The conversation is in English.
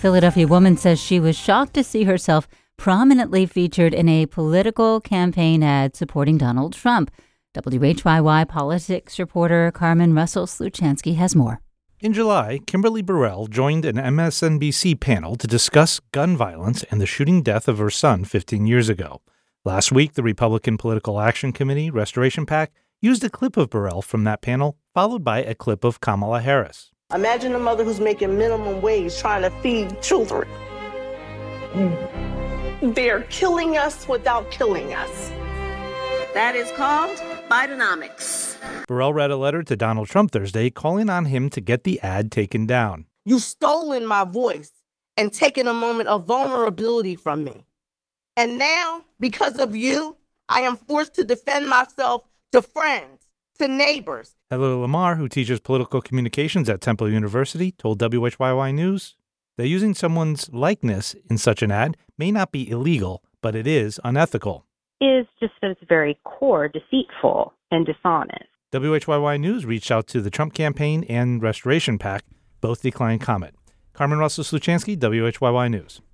Philadelphia woman says she was shocked to see herself prominently featured in a political campaign ad supporting Donald Trump. WHYY politics reporter Carmen Russell-Sluchansky has more. In July, Kimberly Burrell joined an MSNBC panel to discuss gun violence and the shooting death of her son 15 years ago. Last week, the Republican Political Action Committee, Restoration PAC, used a clip of Burrell from that panel, followed by a clip of Kamala Harris. Imagine a mother who's making minimum wage trying to feed children. They're killing us without killing us. That is called Bidenomics. Burrell read a letter to Donald Trump Thursday calling on him to get the ad taken down. You've stolen my voice and taken a moment of vulnerability from me. And now, because of you, I am forced to defend myself to friends, to neighbors. Heather Lamar, who teaches political communications at Temple University, told WHYY News that using someone's likeness in such an ad may not be illegal, but it is unethical. Is just at its very core deceitful and dishonest. WHYY News reached out to the Trump campaign and Restoration PAC. Both declined comment. Carmen Russell-Sluchansky, WHYY News.